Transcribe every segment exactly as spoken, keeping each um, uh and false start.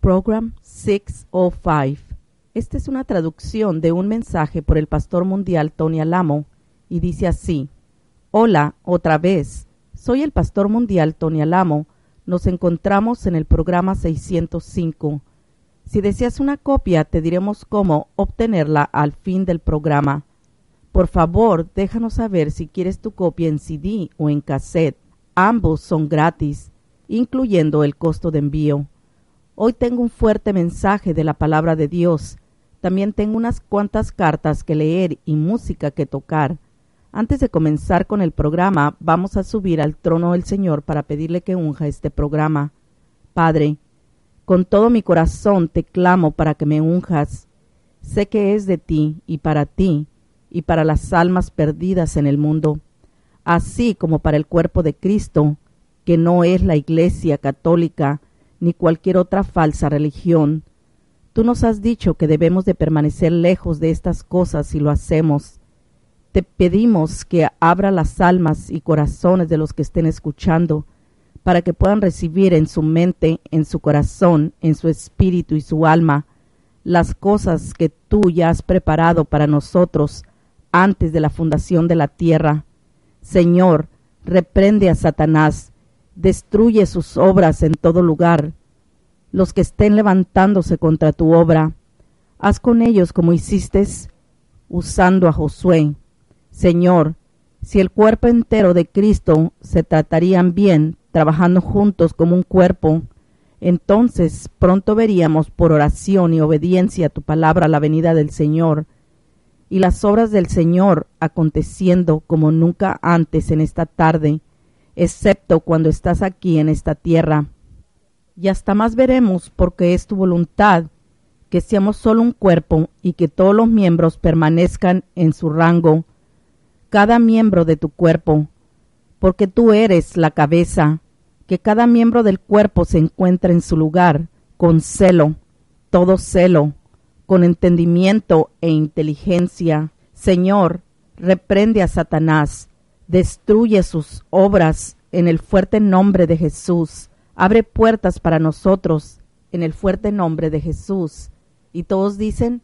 Program seiscientos cinco. Esta es una traducción de un mensaje por el pastor mundial Tony Alamo y dice así: Hola, otra vez. Soy el pastor mundial Tony Alamo. Nos encontramos en el programa seiscientos cinco. Si deseas una copia, te diremos cómo obtenerla al fin del programa. Por favor, déjanos saber si quieres tu copia en C D o en cassette. Ambos son gratis, incluyendo el costo de envío. Hoy tengo un fuerte mensaje de la palabra de Dios. También tengo unas cuantas cartas que leer y música que tocar. Antes de comenzar con el programa, vamos a subir al trono del Señor para pedirle que unja este programa. Padre, con todo mi corazón te clamo para que me unjas. Sé que es de ti y para ti y para las almas perdidas en el mundo, así como para el cuerpo de Cristo, que no es la Iglesia católica ni cualquier otra falsa religión. Tú nos has dicho que debemos de permanecer lejos de estas cosas y lo hacemos. Te pedimos que abra las almas y corazones de los que estén escuchando, para que puedan recibir en su mente, en su corazón, en su espíritu y su alma, las cosas que tú ya has preparado para nosotros antes de la fundación de la tierra. Señor, reprende a Satanás, destruye sus obras en todo lugar. Los que estén levantándose contra tu obra, haz con ellos como hiciste usando a Josué. Señor, si el cuerpo entero de Cristo se tratarían bien, trabajando juntos como un cuerpo, entonces pronto veríamos por oración y obediencia a tu palabra la venida del Señor y las obras del Señor aconteciendo como nunca antes en esta tarde, excepto cuando estás aquí en esta tierra. Y hasta más veremos, porque es tu voluntad que seamos solo un cuerpo y que todos los miembros permanezcan en su rango, cada miembro de tu cuerpo, porque tú eres la cabeza, que cada miembro del cuerpo se encuentre en su lugar, con celo, todo celo, con entendimiento e inteligencia. Señor, reprende a Satanás, destruye sus obras en el fuerte nombre de Jesús. Abre puertas para nosotros en el fuerte nombre de Jesús. Y todos dicen,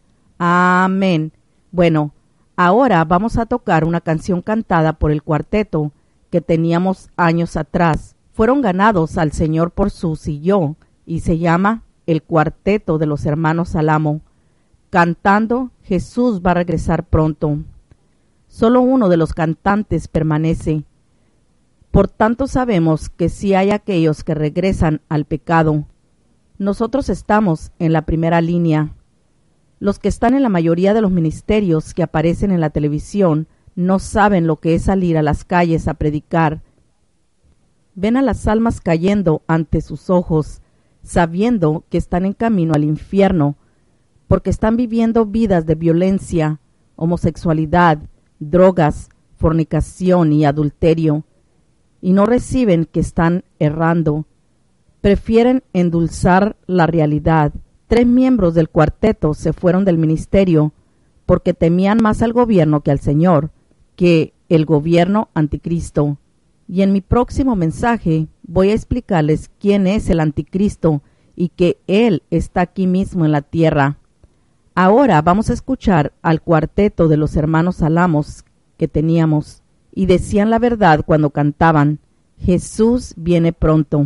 amén. Bueno, ahora vamos a tocar una canción cantada por el cuarteto que teníamos años atrás. Fueron ganados al Señor por Sus y yo, y se llama El Cuarteto de los Hermanos Alamo, cantando Jesús va a regresar pronto. Solo uno de los cantantes permanece. Por tanto sabemos que sí hay aquellos que regresan al pecado. Nosotros estamos en la primera línea. Los que están en la mayoría de los ministerios que aparecen en la televisión no saben lo que es salir a las calles a predicar. Ven a las almas cayendo ante sus ojos, sabiendo que están en camino al infierno, porque están viviendo vidas de violencia, homosexualidad, drogas, fornicación y adulterio, y no reciben que están errando. Prefieren endulzar la realidad. Tres miembros del cuarteto se fueron del ministerio porque temían más al gobierno que al Señor, que el gobierno anticristo. Y en mi próximo mensaje voy a explicarles quién es el anticristo y que Él está aquí mismo en la tierra. Ahora vamos a escuchar al cuarteto de los hermanos Alamos que teníamos, y decían la verdad cuando cantaban, Jesús viene pronto.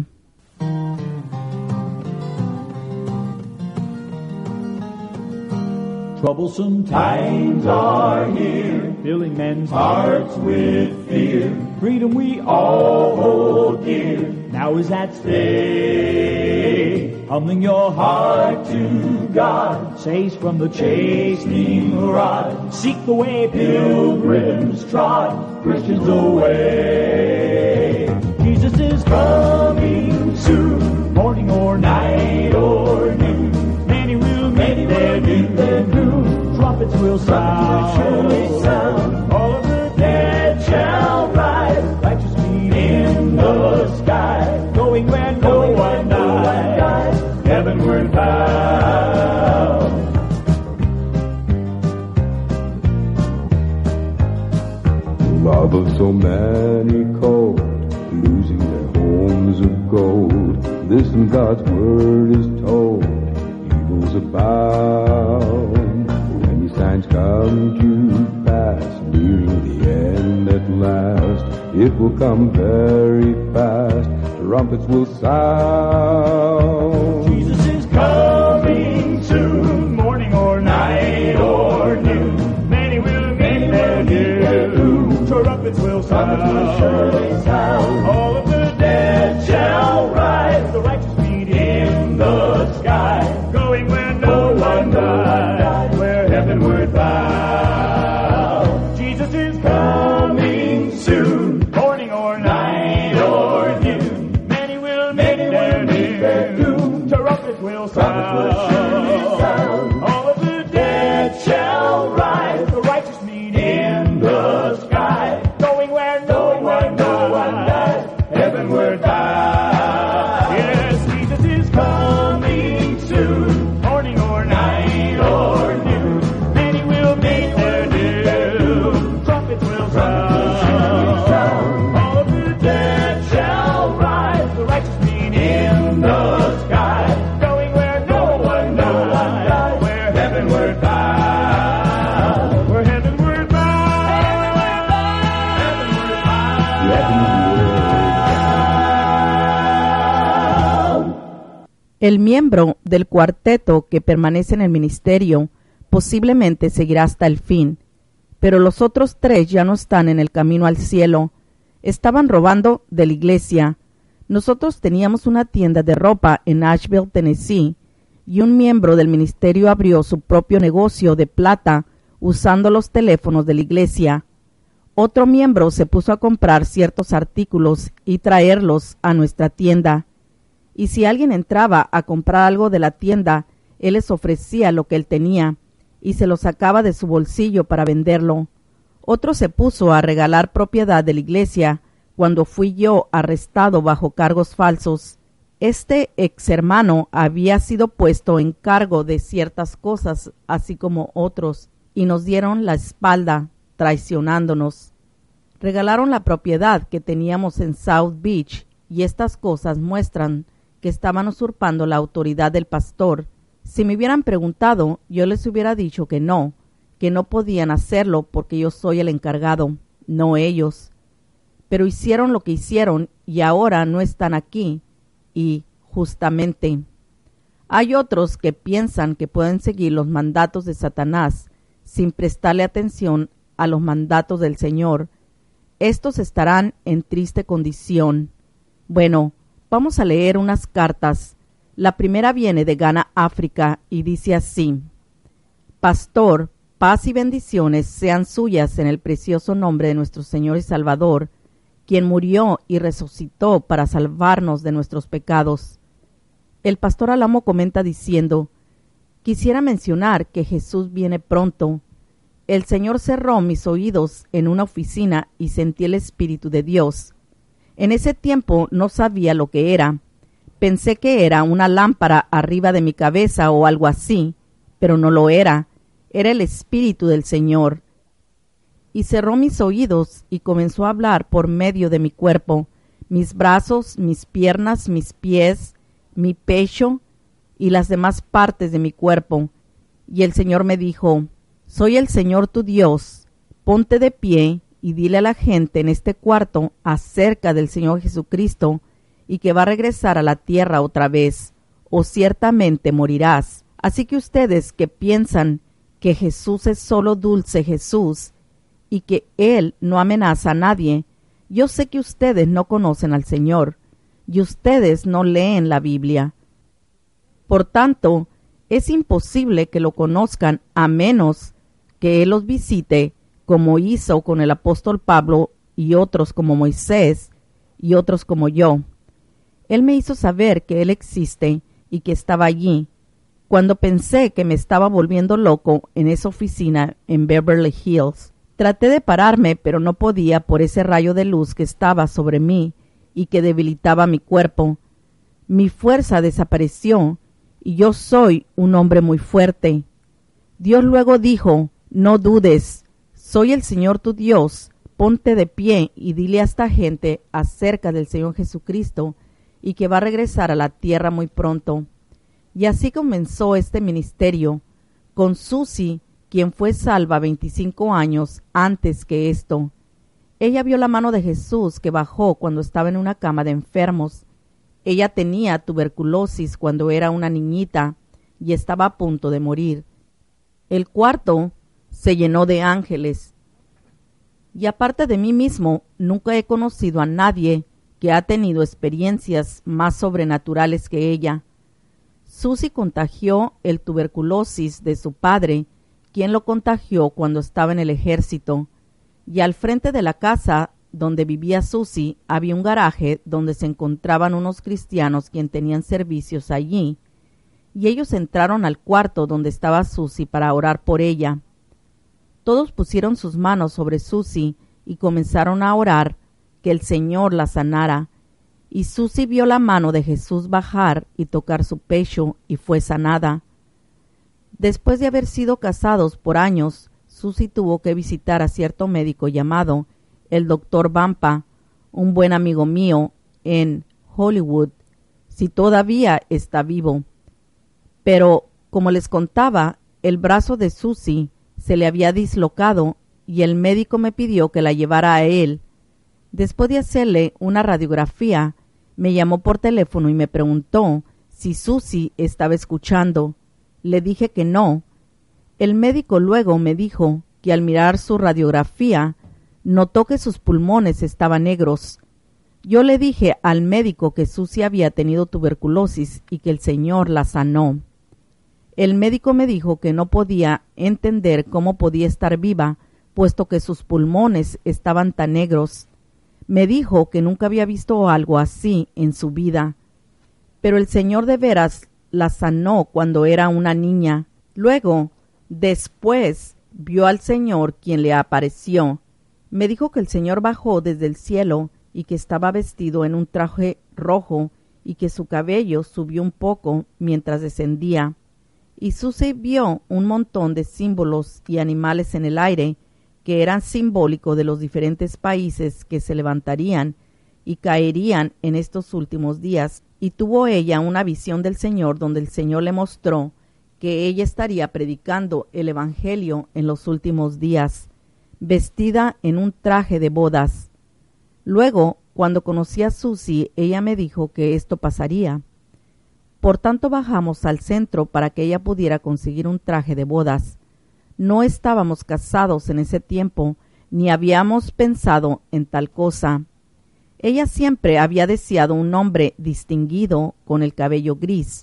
Troublesome times are here, filling men's hearts with fear. Freedom we all hold dear, now is at stake. Humbling your heart to God, saves from the chastening rod. Seek the way pilgrims trod, Christians away. Jesus is coming soon, morning or night or noon. Many will meet their doom, trumpets will sound. All of the dead shall rise, righteous feet in the sky, going where no one dies, heavenward bound. The love of so many cold, losing their homes of gold. Listen, God's word is told. It will come very fast. Trumpets will sound. Jesus is coming soon, morning or night or noon. Many will meet their doom. Trumpets will sound. All of the dead shall rise. The righteous meet in the sky, going where no one dies, where heavenward bound. Jesus is coming soon, morning or night or noon. Many will meet their doom. Trumpets will sound. All of the dead shall rise. The righteous meet in the sky, going where no one dies, heavenward bound. Yes, Jesus is coming soon, morning or night or noon. Many will meet their doom. Trumpets will sound. All of the dead shall rise. The righteous meet in the sky, going where no one dies, where heavenward bound. We're heavenward bound. Heavenward bound. El miembro del cuarteto que permanece en el ministerio posiblemente seguirá hasta el fin, pero los otros tres ya no están en el camino al cielo. Estaban robando de la iglesia. Nosotros teníamos una tienda de ropa en Nashville, Tennessee, y un miembro del ministerio abrió su propio negocio de plata usando los teléfonos de la iglesia. Otro miembro se puso a comprar ciertos artículos y traerlos a nuestra tienda. Y si alguien entraba a comprar algo de la tienda, él les ofrecía lo que él tenía y se lo sacaba de su bolsillo para venderlo. Otro se puso a regalar propiedad de la iglesia cuando fui yo arrestado bajo cargos falsos. Este ex hermano había sido puesto en cargo de ciertas cosas, así como otros, y nos dieron la espalda, traicionándonos. Regalaron la propiedad que teníamos en South Beach, y estas cosas muestran que estaban usurpando la autoridad del pastor. Si me hubieran preguntado, yo les hubiera dicho que no, que no podían hacerlo porque yo soy el encargado, no ellos. Pero hicieron lo que hicieron y ahora no están aquí, y justamente. Hay otros que piensan que pueden seguir los mandatos de Satanás sin prestarle atención a los mandatos del Señor. Estos estarán en triste condición. Bueno, vamos a leer unas cartas. La primera viene de Ghana, África, y dice así: Pastor, paz y bendiciones sean suyas en el precioso nombre de nuestro Señor y Salvador, quien murió y resucitó para salvarnos de nuestros pecados. El pastor Alamo comenta diciendo: quisiera mencionar que Jesús viene pronto. El Señor cerró mis oídos en una oficina y sentí el Espíritu de Dios. En ese tiempo no sabía lo que era. Pensé que era una lámpara arriba de mi cabeza o algo así, pero no lo era. Era el Espíritu del Señor. Y cerró mis oídos y comenzó a hablar por medio de mi cuerpo, mis brazos, mis piernas, mis pies, mi pecho y las demás partes de mi cuerpo. Y el Señor me dijo: soy el Señor tu Dios, ponte de pie y dile a la gente en este cuarto acerca del Señor Jesucristo y que va a regresar a la tierra otra vez, o ciertamente morirás. Así que ustedes que piensan que Jesús es solo dulce Jesús y que Él no amenaza a nadie, yo sé que ustedes no conocen al Señor y ustedes no leen la Biblia. Por tanto, es imposible que lo conozcan a menos que Él los visite, como hizo con el apóstol Pablo y otros como Moisés y otros como yo. Él me hizo saber que Él existe y que estaba allí. Cuando pensé que me estaba volviendo loco en esa oficina en Beverly Hills, traté de pararme, pero no podía por ese rayo de luz que estaba sobre mí y que debilitaba mi cuerpo. Mi fuerza desapareció y yo soy un hombre muy fuerte. Dios luego dijo: no dudes, soy el Señor tu Dios, ponte de pie y dile a esta gente acerca del Señor Jesucristo y que va a regresar a la tierra muy pronto. Y así comenzó este ministerio, con Susie, quien fue salva veinticinco años antes que esto. Ella vio la mano de Jesús que bajó cuando estaba en una cama de enfermos. Ella tenía tuberculosis cuando era una niñita y estaba a punto de morir. El cuarto se llenó de ángeles. Y aparte de mí mismo, nunca he conocido a nadie que ha tenido experiencias más sobrenaturales que ella. Susie contagió el tuberculosis de su padre, quien lo contagió cuando estaba en el ejército. Y al frente de la casa donde vivía Susie había un garaje donde se encontraban unos cristianos quien tenían servicios allí, y ellos entraron al cuarto donde estaba Susie para orar por ella. Todos pusieron sus manos sobre Susie y comenzaron a orar que el Señor la sanara, y Susie vio la mano de Jesús bajar y tocar su pecho y fue sanada. Después de haber sido casados por años, Susie tuvo que visitar a cierto médico llamado el doctor Vampa, un buen amigo mío en Hollywood, si todavía está vivo. Pero, como les contaba, el brazo de Susie se le había dislocado y el médico me pidió que la llevara a él. Después de hacerle una radiografía, me llamó por teléfono y me preguntó si Susie estaba escuchando. Le dije que no. El médico luego me dijo que al mirar su radiografía notó que sus pulmones estaban negros. Yo le dije al médico que Susie había tenido tuberculosis y que el Señor la sanó. El médico me dijo que no podía entender cómo podía estar viva, puesto que sus pulmones estaban tan negros. Me dijo que nunca había visto algo así en su vida. Pero el Señor de veras la sanó cuando era una niña. Luego, después, vio al Señor quien le apareció. Me dijo que el Señor bajó desde el cielo y que estaba vestido en un traje rojo y que su cabello subió un poco mientras descendía. Y Susie vio un montón de símbolos y animales en el aire que eran simbólicos de los diferentes países que se levantarían y caerían en estos últimos días, y tuvo ella una visión del Señor donde el Señor le mostró que ella estaría predicando el Evangelio en los últimos días, vestida en un traje de bodas. Luego, cuando conocí a Susie, ella me dijo que esto pasaría. Por tanto, bajamos al centro para que ella pudiera conseguir un traje de bodas. No estábamos casados en ese tiempo, ni habíamos pensado en tal cosa. Ella siempre había deseado un hombre distinguido con el cabello gris.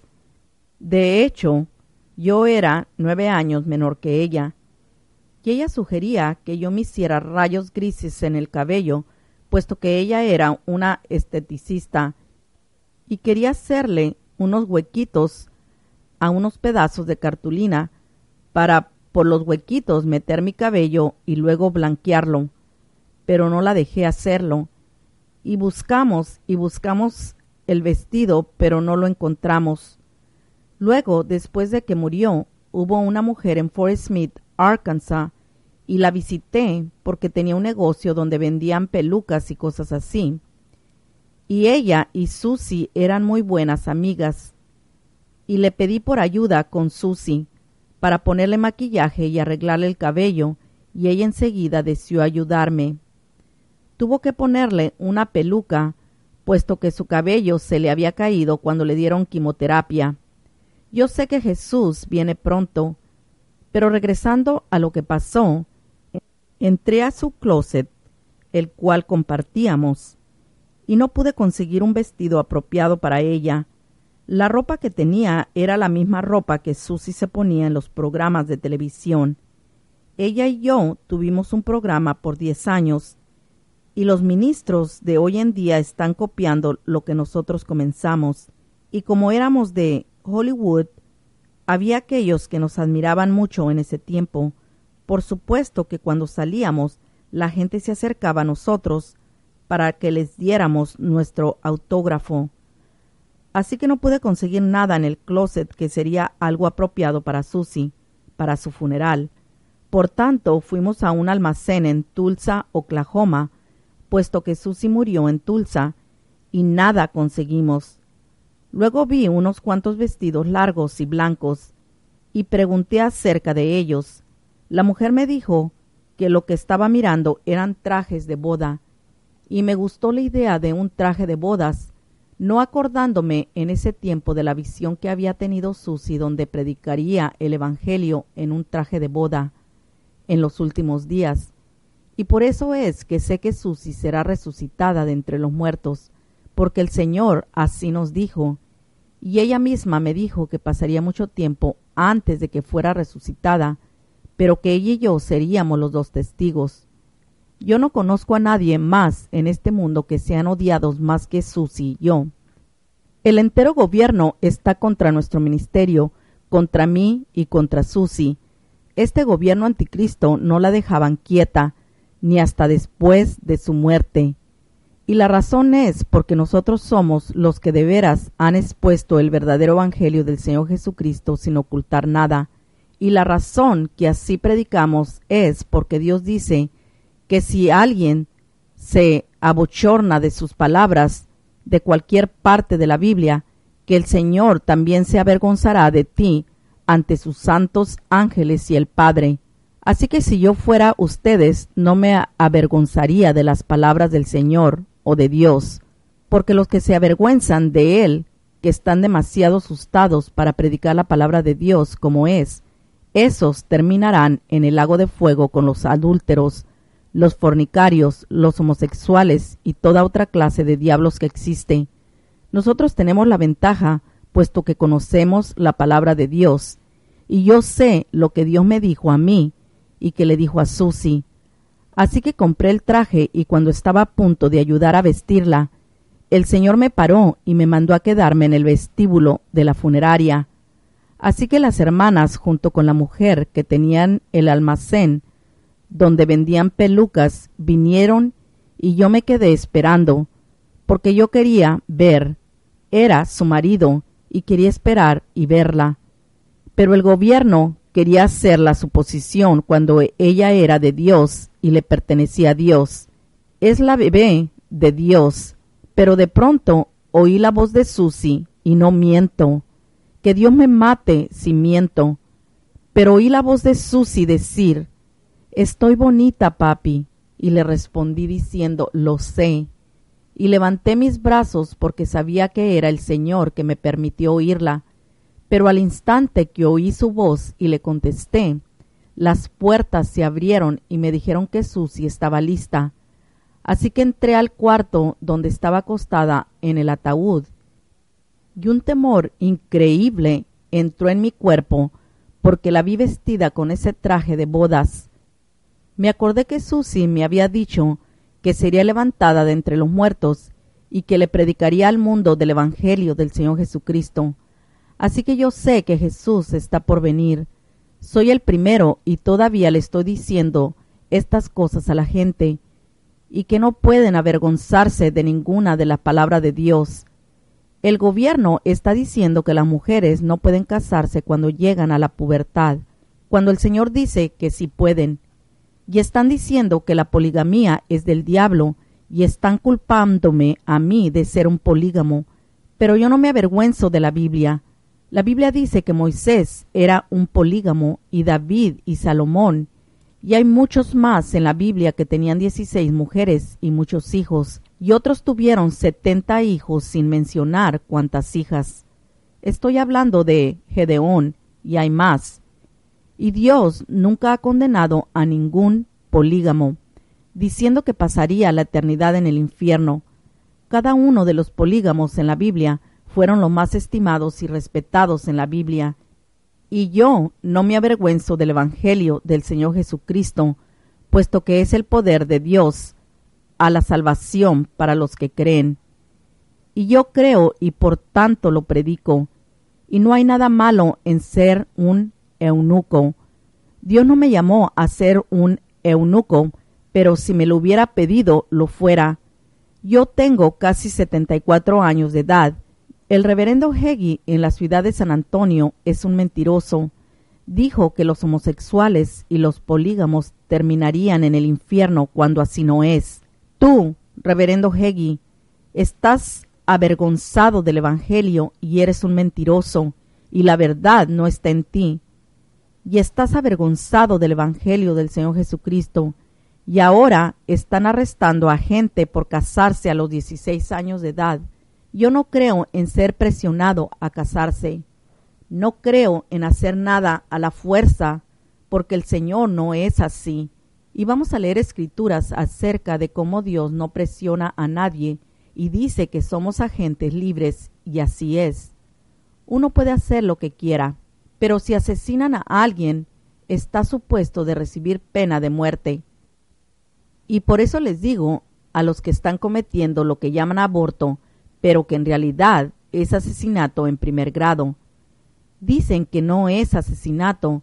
De hecho, yo era nueve años menor que ella, y ella sugería que yo me hiciera rayos grises en el cabello, puesto que ella era una esteticista, y quería hacerle unos huequitos a unos pedazos de cartulina para por los huequitos meter mi cabello y luego blanquearlo, pero no la dejé hacerlo, y buscamos y buscamos el vestido, pero no lo encontramos. Luego, después de que murió, hubo una mujer en Fort Smith, Arkansas, y la visité porque tenía un negocio donde vendían pelucas y cosas así. Y ella y Susie eran muy buenas amigas, y le pedí por ayuda con Susie para ponerle maquillaje y arreglarle el cabello, y ella enseguida deseó ayudarme. Tuvo que ponerle una peluca, puesto que su cabello se le había caído cuando le dieron quimioterapia. Yo sé que Jesús viene pronto, pero regresando a lo que pasó, entré a su closet, el cual compartíamos, y no pude conseguir un vestido apropiado para ella. La ropa que tenía era la misma ropa que Susie se ponía en los programas de televisión. Ella y yo tuvimos un programa por diez años, y los ministros de hoy en día están copiando lo que nosotros comenzamos. Y como éramos de Hollywood, había aquellos que nos admiraban mucho en ese tiempo. Por supuesto que cuando salíamos, la gente se acercaba a nosotros para que les diéramos nuestro autógrafo. Así que no pude conseguir nada en el closet que sería algo apropiado para Susie, para su funeral. Por tanto, fuimos a un almacén en Tulsa, Oklahoma, puesto que Susie murió en Tulsa, y nada conseguimos. Luego vi unos cuantos vestidos largos y blancos, y pregunté acerca de ellos. La mujer me dijo que lo que estaba mirando eran trajes de boda, y me gustó la idea de un traje de bodas, no acordándome en ese tiempo de la visión que había tenido Susie, donde predicaría el Evangelio en un traje de boda en los últimos días. Y por eso es que sé que Susie será resucitada de entre los muertos, porque el Señor así nos dijo, y ella misma me dijo que pasaría mucho tiempo antes de que fuera resucitada, pero que ella y yo seríamos los dos testigos. Yo no conozco a nadie más en este mundo que sean odiados más que Susie y yo. El entero gobierno está contra nuestro ministerio, contra mí y contra Susie. Este gobierno anticristo no la dejaban quieta, ni hasta después de su muerte. Y la razón es porque nosotros somos los que de veras han expuesto el verdadero evangelio del Señor Jesucristo sin ocultar nada. Y la razón que así predicamos es porque Dios dice que si alguien se abochorna de sus palabras de cualquier parte de la Biblia, que el Señor también se avergonzará de ti ante sus santos ángeles y el Padre. Así que si yo fuera ustedes, no me avergonzaría de las palabras del Señor o de Dios, porque los que se avergüenzan de Él, que están demasiado asustados para predicar la palabra de Dios como es, esos terminarán en el lago de fuego con los adúlteros, los fornicarios, los homosexuales y toda otra clase de diablos que existe. Nosotros tenemos la ventaja, puesto que conocemos la palabra de Dios, y yo sé lo que Dios me dijo a mí y que le dijo a Susie. Así que compré el traje y cuando estaba a punto de ayudar a vestirla, el Señor me paró y me mandó a quedarme en el vestíbulo de la funeraria. Así que las hermanas, junto con la mujer que tenían el almacén donde vendían pelucas, vinieron y yo me quedé esperando, porque yo quería ver. Era su marido y quería esperar y verla. Pero el gobierno quería hacer la suposición cuando ella era de Dios y le pertenecía a Dios. Es la bebé de Dios. Pero de pronto oí la voz de Susie y no miento. Que Dios me mate si miento. Pero oí la voz de Susie decir, «Estoy bonita, papi», y le respondí diciendo, «Lo sé». Y levanté mis brazos porque sabía que era el Señor que me permitió oírla. Pero al instante que oí su voz y le contesté, las puertas se abrieron y me dijeron que Susie estaba lista. Así que entré al cuarto donde estaba acostada en el ataúd, y un temor increíble entró en mi cuerpo porque la vi vestida con ese traje de bodas. Me acordé que Susie me había dicho que sería levantada de entre los muertos y que le predicaría al mundo del Evangelio del Señor Jesucristo. Así que yo sé que Jesús está por venir. Soy el primero y todavía le estoy diciendo estas cosas a la gente, y que no pueden avergonzarse de ninguna de las palabras de Dios. El gobierno está diciendo que las mujeres no pueden casarse cuando llegan a la pubertad, cuando el Señor dice que sí pueden. Y están diciendo que la poligamía es del diablo y están culpándome a mí de ser un polígamo. Pero yo no me avergüenzo de la Biblia. La Biblia dice que Moisés era un polígamo y David y Salomón. Y hay muchos más en la Biblia que tenían dieciséis mujeres y muchos hijos, y otros tuvieron setenta hijos sin mencionar cuántas hijas. Estoy hablando de Gedeón, y hay más. Y Dios nunca ha condenado a ningún polígamo, diciendo que pasaría la eternidad en el infierno. Cada uno de los polígamos en la Biblia fueron los más estimados y respetados en la Biblia. Y yo no me avergüenzo del Evangelio del Señor Jesucristo, puesto que es el poder de Dios a la salvación para los que creen. Y yo creo y por tanto lo predico, y no hay nada malo en ser un eunuco. Dios no me llamó a ser un eunuco, pero si me lo hubiera pedido, lo fuera. Yo tengo casi setenta y cuatro años de edad. El reverendo Hagee en la ciudad de San Antonio es un mentiroso. Dijo que los homosexuales y los polígamos terminarían en el infierno cuando así no es. Tú, reverendo Hagee, estás avergonzado del Evangelio y eres un mentiroso, y la verdad no está en ti. y estás avergonzado del Evangelio del Señor Jesucristo, y ahora están arrestando a gente por casarse a los dieciséis años de edad. Yo no creo en ser presionado a casarse. No creo en hacer nada a la fuerza, porque el Señor no es así. Y vamos a leer escrituras acerca de cómo Dios no presiona a nadie y dice que somos agentes libres, y así es. Uno puede hacer lo que quiera, pero si asesinan a alguien, está supuesto de recibir pena de muerte. Y por eso les digo a los que están cometiendo lo que llaman aborto, pero que en realidad es asesinato en primer grado. Dicen que no es asesinato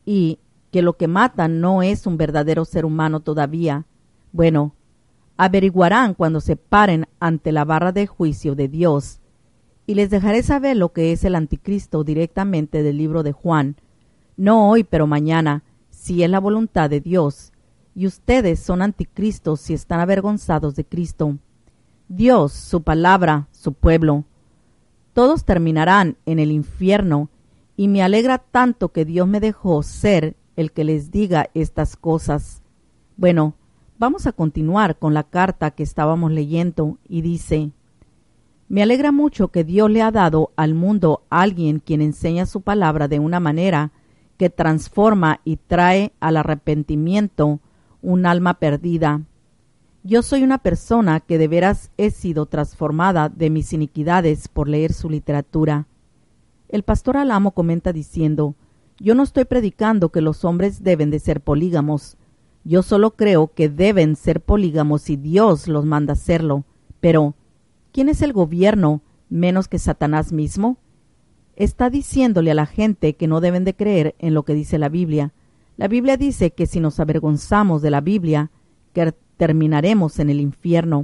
y que lo que matan no es un verdadero ser humano todavía. Bueno, averiguarán cuando se paren ante la barra de juicio de Dios. Y les dejaré saber lo que es el anticristo directamente del libro de Juan. No hoy, pero mañana, si es la voluntad de Dios. Y ustedes son anticristos si están avergonzados de Cristo. Dios, su palabra, su pueblo. Todos terminarán en el infierno, y me alegra tanto que Dios me dejó ser el que les diga estas cosas. Bueno, vamos a continuar con la carta que estábamos leyendo, y dice: me alegra mucho que Dios le ha dado al mundo a alguien quien enseña su palabra de una manera que transforma y trae al arrepentimiento un alma perdida. Yo soy una persona que de veras he sido transformada de mis iniquidades por leer su literatura. El pastor Alamo comenta diciendo: yo no estoy predicando que los hombres deben de ser polígamos. Yo solo creo que deben ser polígamos si Dios los manda hacerlo. Pero, ¿quién es el gobierno menos que Satanás mismo? Está diciéndole a la gente que no deben de creer en lo que dice la Biblia. La Biblia dice que si nos avergonzamos de la Biblia, que terminaremos en el infierno.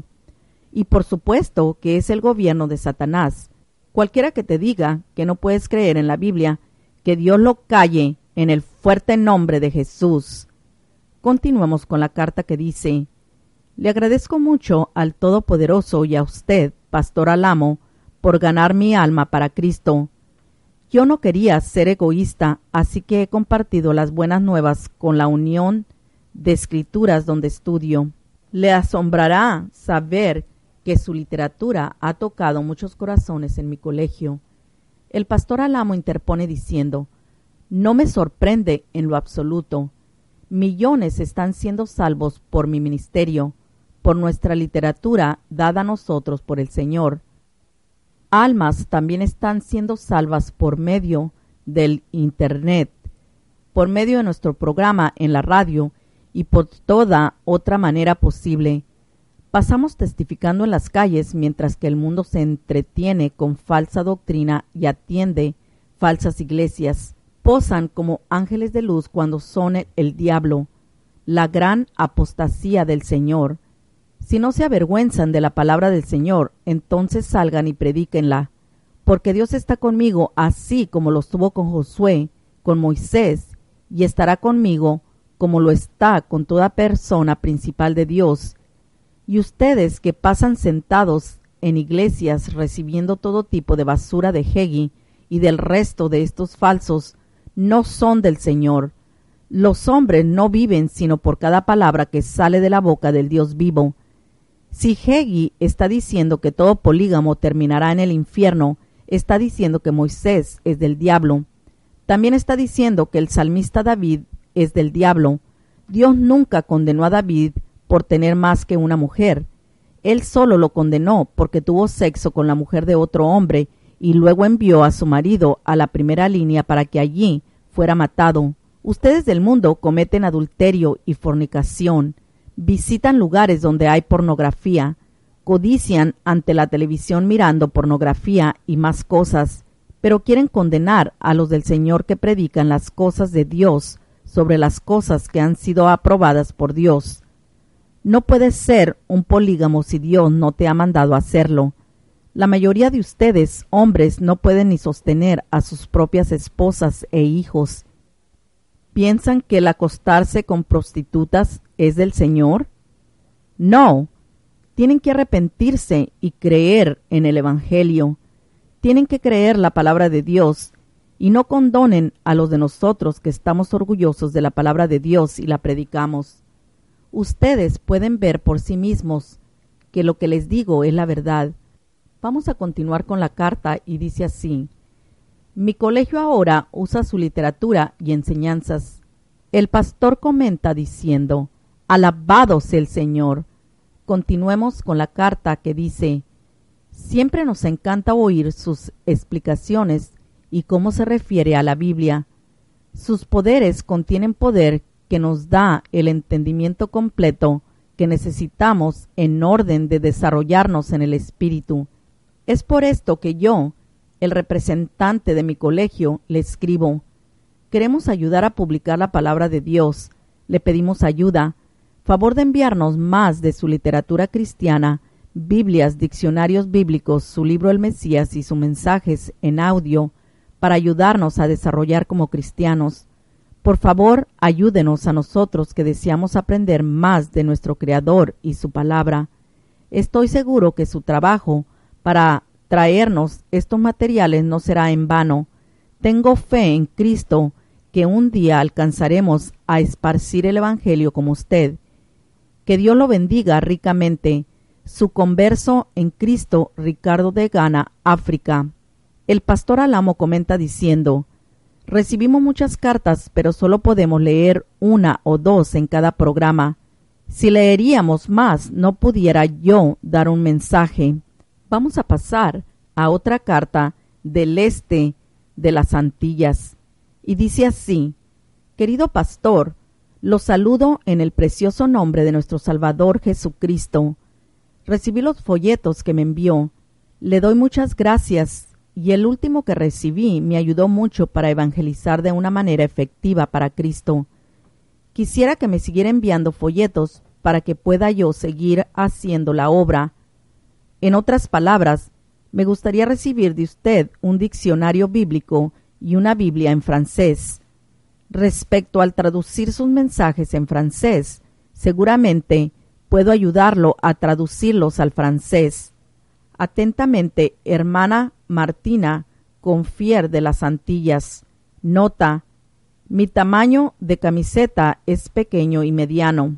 Y por supuesto que es el gobierno de Satanás. Cualquiera que te diga que no puedes creer en la Biblia, que Dios lo calle en el fuerte nombre de Jesús. Continuamos con la carta que dice: le agradezco mucho al Todopoderoso y a usted, Pastor Alamo, por ganar mi alma para Cristo. Yo no quería ser egoísta, así que he compartido las buenas nuevas con la Unión de Escrituras donde estudio. Le asombrará saber que su literatura ha tocado muchos corazones en mi colegio. El pastor Alamo interpone diciendo: no me sorprende en lo absoluto. Millones están siendo salvos por mi ministerio, por nuestra literatura dada a nosotros por el Señor. Almas también están siendo salvas por medio del Internet, por medio de nuestro programa en la radio y por toda otra manera posible. Pasamos testificando en las calles mientras que el mundo se entretiene con falsa doctrina y atiende falsas iglesias. Posan como ángeles de luz cuando son el, el diablo, la gran apostasía del Señor. Si no se avergüenzan de la palabra del Señor, entonces salgan y predíquenla, porque Dios está conmigo así como lo estuvo con Josué, con Moisés, y estará conmigo como lo está con toda persona principal de Dios. Y ustedes que pasan sentados en iglesias recibiendo todo tipo de basura de Hegel y del resto de estos falsos, no son del Señor. Los hombres no viven sino por cada palabra que sale de la boca del Dios vivo. Si Hegel está diciendo que todo polígamo terminará en el infierno, está diciendo que Moisés es del diablo. También está diciendo que el salmista David es del diablo. Dios nunca condenó a David por tener más que una mujer. Él solo lo condenó porque tuvo sexo con la mujer de otro hombre y luego envió a su marido a la primera línea para que allí fuera matado. Ustedes del mundo cometen adulterio y fornicación, visitan lugares donde hay pornografía, codician ante la televisión mirando pornografía y más cosas, pero quieren condenar a los del Señor que predican las cosas de Dios sobre las cosas que han sido aprobadas por Dios. No puedes ser un polígamo si Dios no te ha mandado a hacerlo. La mayoría de ustedes, hombres, no pueden ni sostener a sus propias esposas e hijos. ¿Piensan que el acostarse con prostitutas es del Señor? No. Tienen que arrepentirse y creer en el Evangelio. Tienen que creer la palabra de Dios y no condonen a los de nosotros que estamos orgullosos de la palabra de Dios y la predicamos. Ustedes pueden ver por sí mismos que lo que les digo es la verdad. Vamos a continuar con la carta y dice así: mi colegio ahora usa su literatura y enseñanzas. El pastor comenta diciendo: alabado sea el Señor. Continuemos con la carta que dice: siempre nos encanta oír sus explicaciones y cómo se refiere a la Biblia. Sus poderes contienen poder que nos da el entendimiento completo que necesitamos en orden de desarrollarnos en el Espíritu. Es por esto que yo, el representante de mi colegio, le escribo. Queremos ayudar a publicar la palabra de Dios. Le pedimos ayuda. Favor de enviarnos más de su literatura cristiana, Biblias, diccionarios bíblicos, su libro El Mesías y sus mensajes en audio para ayudarnos a desarrollar como cristianos. Por favor, ayúdenos a nosotros que deseamos aprender más de nuestro Creador y su palabra. Estoy seguro que su trabajo para traernos estos materiales no será en vano. Tengo fe en Cristo que un día alcanzaremos a esparcir el Evangelio como usted. Que Dios lo bendiga ricamente. Su converso en Cristo, Ricardo de Ghana, África. El pastor Alamo comenta diciendo: recibimos muchas cartas, pero solo podemos leer una o dos en cada programa. Si leeríamos más, no pudiera yo dar un mensaje. Vamos a pasar a otra carta del este de las Antillas. Y dice así: querido pastor, los saludo en el precioso nombre de nuestro Salvador Jesucristo. Recibí los folletos que me envió. Le doy muchas gracias, y el último que recibí me ayudó mucho para evangelizar de una manera efectiva para Cristo. Quisiera que me siguiera enviando folletos para que pueda yo seguir haciendo la obra. En otras palabras, me gustaría recibir de usted un diccionario bíblico y una Biblia en francés. Respecto al traducir sus mensajes en francés, seguramente puedo ayudarlo a traducirlos al francés. Atentamente, hermana Martina Confier de las Antillas. Nota: mi tamaño de camiseta es pequeño y mediano.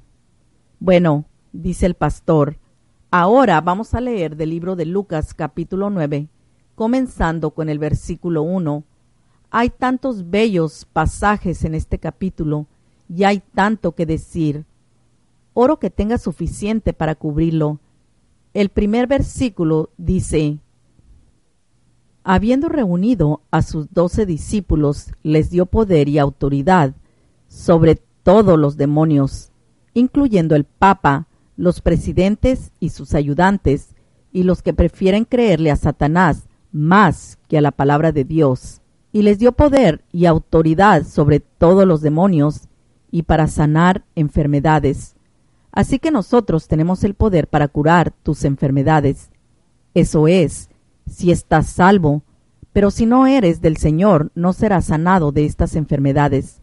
Bueno, dice el pastor, ahora vamos a leer del libro de Lucas capítulo nueve, comenzando con el versículo uno. Hay tantos bellos pasajes en este capítulo y hay tanto que decir. Oro que tenga suficiente para cubrirlo. El primer versículo dice: habiendo reunido a sus doce discípulos, les dio poder y autoridad sobre todos los demonios, incluyendo el Papa, los presidentes y sus ayudantes, y los que prefieren creerle a Satanás más que a la palabra de Dios. Y les dio poder y autoridad sobre todos los demonios y para sanar enfermedades. Así que nosotros tenemos el poder para curar tus enfermedades. Eso es, si estás salvo, pero si no eres del Señor, no serás sanado de estas enfermedades.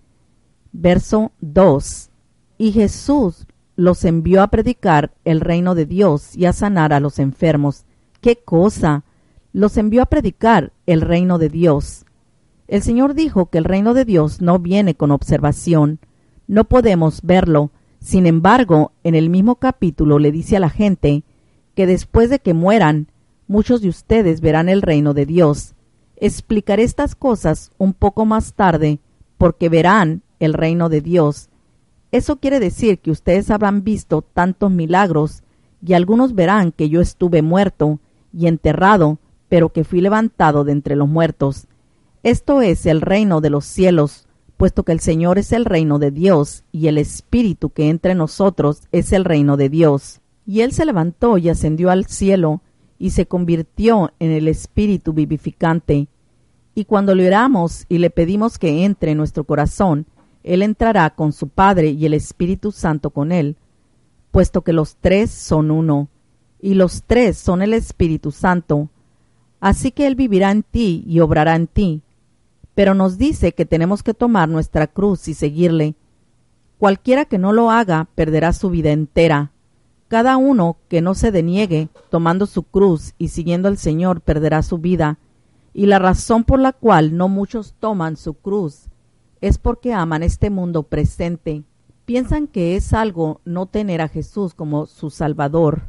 Verso dos. Y Jesús los envió a predicar el reino de Dios y a sanar a los enfermos. ¡Qué cosa! Los envió a predicar el reino de Dios. El Señor dijo que el reino de Dios no viene con observación. No podemos verlo. Sin embargo, en el mismo capítulo le dice a la gente que después de que mueran, muchos de ustedes verán el reino de Dios. Explicaré estas cosas un poco más tarde, porque verán el reino de Dios. Eso quiere decir que ustedes habrán visto tantos milagros, y algunos verán que yo estuve muerto y enterrado, pero que fui levantado de entre los muertos. Esto es el reino de los cielos, puesto que el Señor es el reino de Dios, y el Espíritu que entra en nosotros es el reino de Dios. Y Él se levantó y ascendió al cielo, y se convirtió en el Espíritu vivificante. Y cuando le oramos y le pedimos que entre en nuestro corazón, Él entrará con su Padre y el Espíritu Santo con Él, puesto que los tres son uno, y los tres son el Espíritu Santo. Así que Él vivirá en ti y obrará en ti. Pero nos dice que tenemos que tomar nuestra cruz y seguirle. Cualquiera que no lo haga perderá su vida entera. Cada uno que no se deniegue, tomando su cruz y siguiendo al Señor, perderá su vida. y la razón por la cual no muchos toman su cruz es porque aman este mundo presente. Piensan que es algo no tener a Jesús como su Salvador.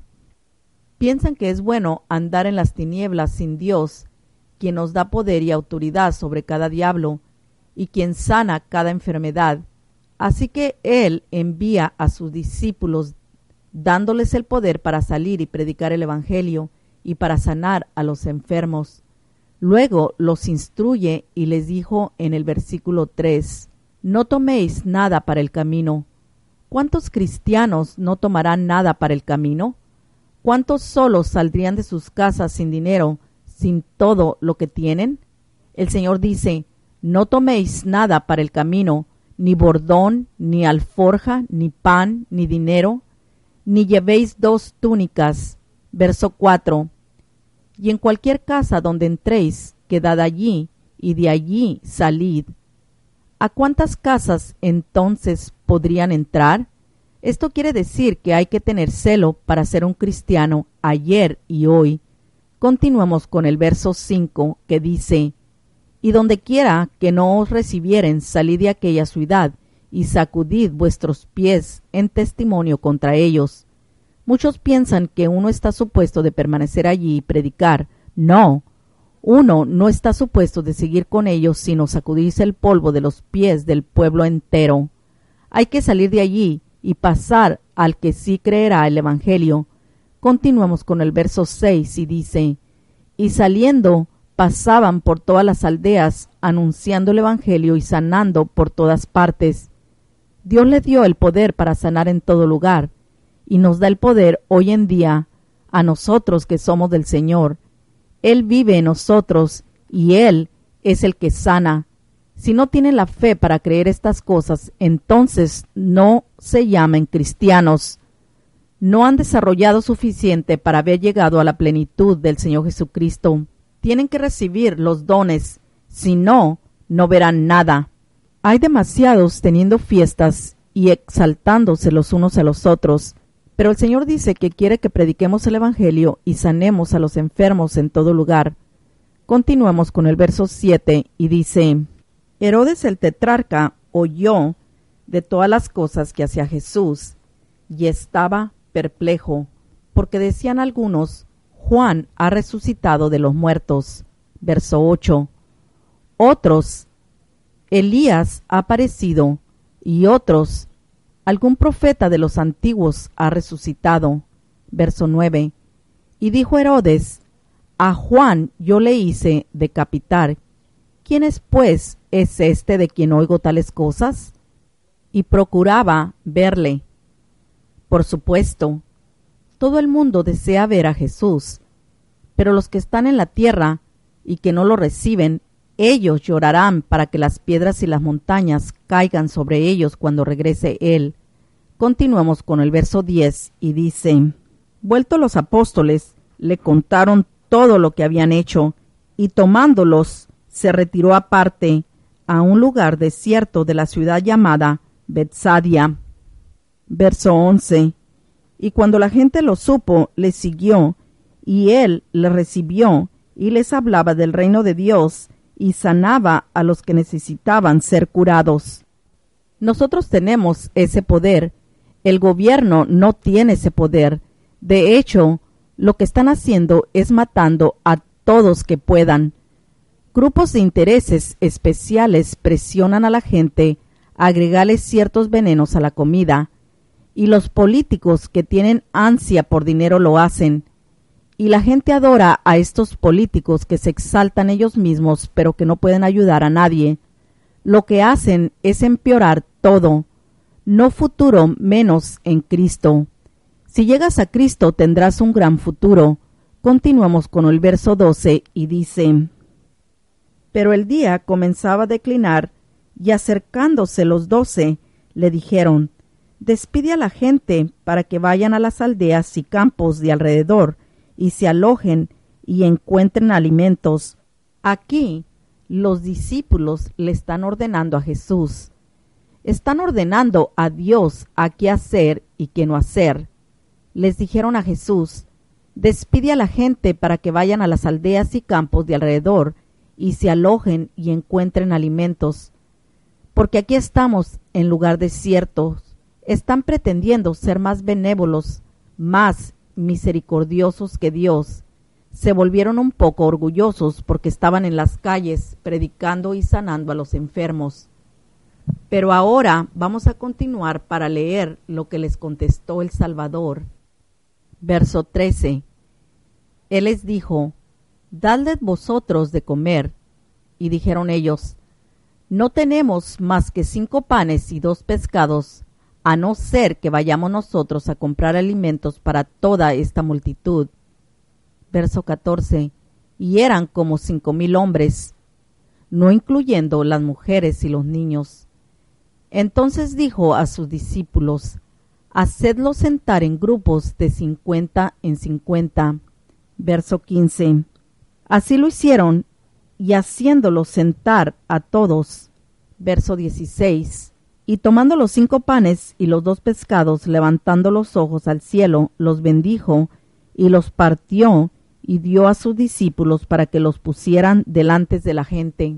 Piensan que es bueno andar en las tinieblas sin Dios, quien nos da poder y autoridad sobre cada diablo y quien sana cada enfermedad. Así que Él envía a sus discípulos dándoles el poder para salir y predicar el Evangelio y para sanar a los enfermos. Luego los instruye y les dijo en el versículo tres, no toméis nada para el camino. ¿Cuántos cristianos no tomarán nada para el camino? ¿Cuántos solos saldrían de sus casas sin dinero, sin todo lo que tienen? El Señor dice, no toméis nada para el camino, ni bordón, ni alforja, ni pan, ni dinero, ni llevéis dos túnicas. Verso cuatro. Y en cualquier casa donde entréis, quedad allí, y de allí salid. ¿A cuántas casas entonces podrían entrar? Esto quiere decir que hay que tener celo para ser un cristiano ayer y hoy. Continuamos con el verso cinco, que dice, y donde quiera que no os recibieren, salid de aquella ciudad, y sacudid vuestros pies en testimonio contra ellos. Muchos piensan que uno está supuesto de permanecer allí y predicar. No, uno no está supuesto de seguir con ellos, sino sacudirse el polvo de los pies del pueblo entero. Hay que salir de allí y pasar al que sí creerá el Evangelio. Continuamos con el verso seis y dice, y saliendo pasaban por todas las aldeas, anunciando el Evangelio y sanando por todas partes. Dios le dio el poder para sanar en todo lugar, y nos da el poder hoy en día a nosotros que somos del Señor. Él vive en nosotros y Él es el que sana. Si no tienen la fe para creer estas cosas, entonces no se llamen cristianos. No han desarrollado suficiente para haber llegado a la plenitud del Señor Jesucristo. Tienen que recibir los dones, si no, no verán nada. Hay demasiados teniendo fiestas y exaltándose los unos a los otros, pero el Señor dice que quiere que prediquemos el Evangelio y sanemos a los enfermos en todo lugar. Continuamos con el verso siete y dice, Herodes el tetrarca oyó de todas las cosas que hacía Jesús y estaba perplejo, porque decían algunos, Juan ha resucitado de los muertos. Verso ocho. Otros, Elías ha aparecido, y otros, algún profeta de los antiguos ha resucitado. Verso nueve. Y dijo Herodes, a Juan yo le hice decapitar. ¿Quién es, pues, es este de quien oigo tales cosas? Y procuraba verle. Por supuesto, todo el mundo desea ver a Jesús, pero los que están en la tierra y que no lo reciben, ellos llorarán para que las piedras y las montañas caigan sobre ellos cuando regrese Él. Continuamos con el verso diez y dice, vueltos los apóstoles, le contaron todo lo que habían hecho, y tomándolos, se retiró aparte a un lugar desierto de la ciudad llamada Betsadia. Verso once. Y cuando la gente lo supo, le siguió, y él le recibió, y les hablaba del reino de Dios, y sanaba a los que necesitaban ser curados. Nosotros tenemos ese poder. El gobierno no tiene ese poder. De hecho, lo que están haciendo es matando a todos que puedan. Grupos de intereses especiales presionan a la gente a agregarle ciertos venenos a la comida, y los políticos que tienen ansia por dinero lo hacen, y la gente adora a estos políticos que se exaltan ellos mismos pero que no pueden ayudar a nadie. Lo que hacen es empeorar todo, no futuro menos en Cristo. Si llegas a Cristo tendrás un gran futuro. Continuamos con el verso doce y dice, pero el día comenzaba a declinar, y acercándose los doce, le dijeron, despide a la gente para que vayan a las aldeas y campos de alrededor, y se alojen y encuentren alimentos. Aquí los discípulos le están ordenando a Jesús. Están ordenando a Dios a qué hacer y qué no hacer. Les dijeron a Jesús, despide a la gente para que vayan a las aldeas y campos de alrededor y se alojen y encuentren alimentos. Porque aquí estamos en lugar desierto. Están pretendiendo ser más benévolos, más misericordiosos que Dios. Se volvieron un poco orgullosos porque estaban en las calles predicando y sanando a los enfermos. Pero ahora vamos a continuar para leer lo que les contestó el Salvador. Verso trece. Él les dijo: Dadles vosotros de comer. Y dijeron ellos: No tenemos más que cinco panes y dos pescados, a no ser que vayamos nosotros a comprar alimentos para toda esta multitud. Verso catorce. Y eran como cinco mil hombres, no incluyendo las mujeres y los niños. Entonces dijo a sus discípulos: Hacedlos sentar en grupos de cincuenta en cincuenta. Verso quince. Así lo hicieron, y haciéndolos sentar a todos. Verso dieciséis. Y tomando los cinco panes y los dos pescados, levantando los ojos al cielo, los bendijo, y los partió, y dio a sus discípulos para que los pusieran delante de la gente.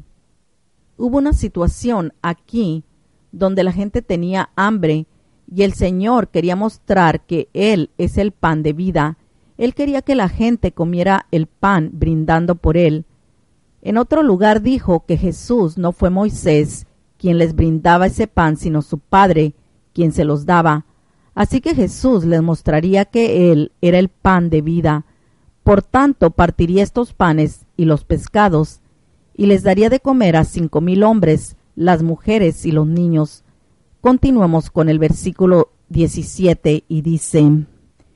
Hubo una situación aquí donde la gente tenía hambre, y el Señor quería mostrar que Él es el pan de vida. Él quería que la gente comiera el pan brindando por Él. En otro lugar dijo que Jesús no fue Moisés quien les brindaba ese pan, sino su Padre quien se los daba. Así que Jesús les mostraría que Él era el pan de vida. Por tanto, partiría estos panes y los pescados, y les daría de comer a cinco mil hombres, las mujeres y los niños. Continuemos con el versículo diecisiete y dice: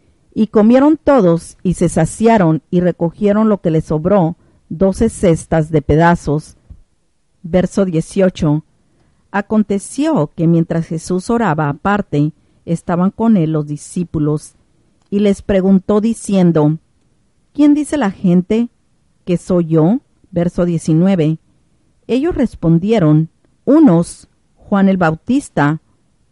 Y comieron todos y se saciaron y recogieron lo que les sobró, doce cestas de pedazos. Verso dieciocho. Aconteció que mientras Jesús oraba aparte, estaban con él los discípulos, y les preguntó diciendo: ¿Quién dice la gente que soy yo? Verso diecinueve. Ellos respondieron: unos, Juan el Bautista,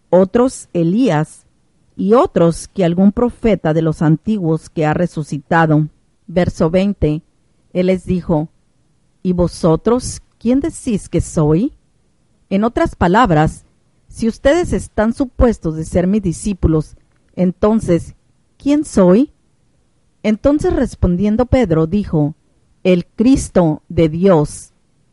otros Elías, y otros que algún profeta de los antiguos que ha resucitado. Verso veinte. Él les dijo: ¿Y vosotros quién decís que soy? En otras palabras, si ustedes están supuestos de ser mis discípulos, entonces, ¿quién soy? Entonces respondiendo Pedro dijo: el Cristo de Dios,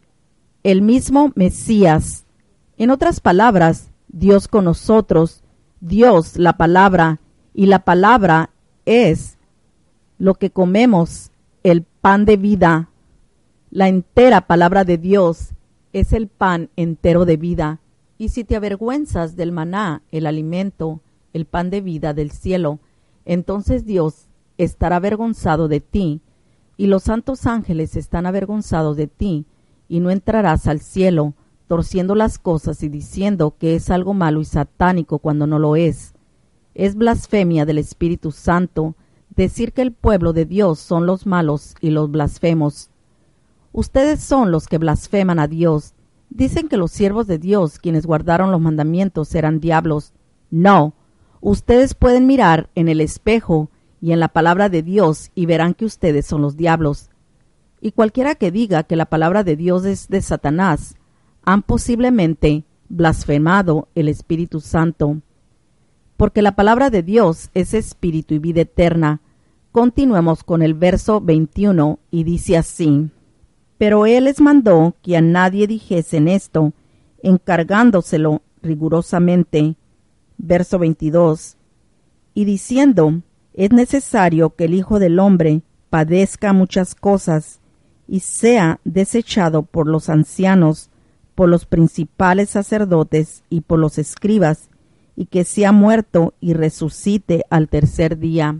el mismo Mesías. En otras palabras, Dios con nosotros, Dios la palabra, y la palabra es lo que comemos, el pan de vida. La entera palabra de Dios es el pan entero de vida. Y si te avergüenzas del maná, el alimento, el pan de vida del cielo, entonces Dios estará avergonzado de ti, y los santos ángeles están avergonzados de ti, y no entrarás al cielo, torciendo las cosas y diciendo que es algo malo y satánico cuando no lo es. Es blasfemia del Espíritu Santo decir que el pueblo de Dios son los malos y los blasfemos. Ustedes son los que blasfeman a Dios. Dicen que los siervos de Dios, quienes guardaron los mandamientos, eran diablos. No, ustedes pueden mirar en el espejo y en la palabra de Dios y verán que ustedes son los diablos. Y cualquiera que diga que la palabra de Dios es de Satanás, han posiblemente blasfemado el Espíritu Santo. Porque la palabra de Dios es espíritu y vida eterna. Continuemos con el verso veintiuno y dice así: Pero él les mandó que a nadie dijesen esto, encargándoselo rigurosamente. Verso veintidós. Y diciendo: es necesario que el Hijo del Hombre padezca muchas cosas, y sea desechado por los ancianos, por los principales sacerdotes y por los escribas, y que sea muerto y resucite al tercer día.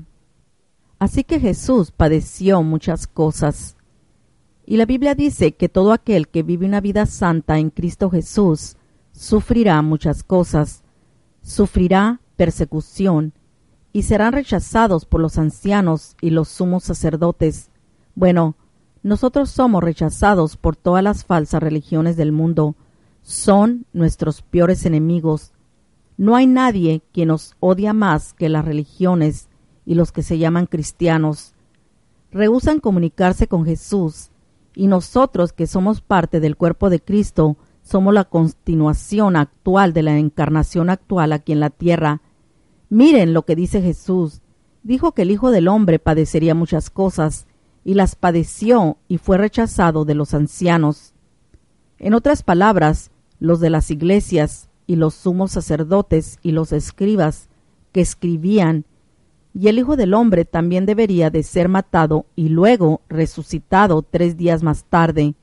Así que Jesús padeció muchas cosas. Y la Biblia dice que todo aquel que vive una vida santa en Cristo Jesús sufrirá muchas cosas. Sufrirá persecución, y serán rechazados por los ancianos y los sumos sacerdotes. Bueno, nosotros somos rechazados por todas las falsas religiones del mundo. Son nuestros peores enemigos. No hay nadie que nos odia más que las religiones y los que se llaman cristianos. Rehúsan comunicarse con Jesús y nosotros que somos parte del cuerpo de Cristo, somos la continuación actual de la encarnación actual aquí en la tierra. Miren lo que dice Jesús. Dijo que el Hijo del Hombre padecería muchas cosas, y las padeció y fue rechazado de los ancianos. En otras palabras, los de las iglesias y los sumos sacerdotes y los escribas que escribían, y el Hijo del Hombre también debería de ser matado y luego resucitado tres días más tarde.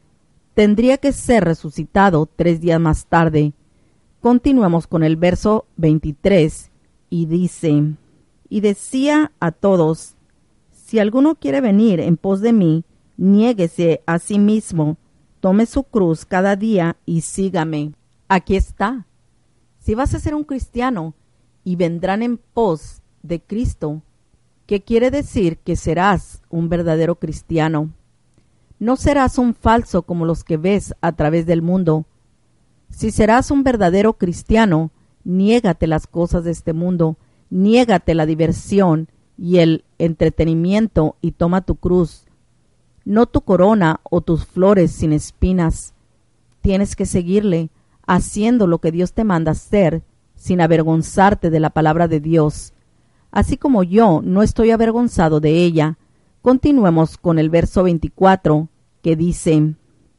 Tendría que ser resucitado tres días más tarde. Continuemos con el verso veintitrés, y dice: Y decía a todos: Si alguno quiere venir en pos de mí, niéguese a sí mismo, tome su cruz cada día y sígame. Aquí está. Si vas a ser un cristiano y vendrán en pos de Cristo, ¿qué quiere decir? Que serás un verdadero cristiano. No serás un falso como los que ves a través del mundo. Si serás un verdadero cristiano, niégate las cosas de este mundo, niégate la diversión y el entretenimiento y toma tu cruz, no tu corona o tus flores sin espinas. Tienes que seguirle, haciendo lo que Dios te manda hacer, sin avergonzarte de la palabra de Dios, así como yo no estoy avergonzado de ella. Continuemos con el verso veinticuatro, que dice: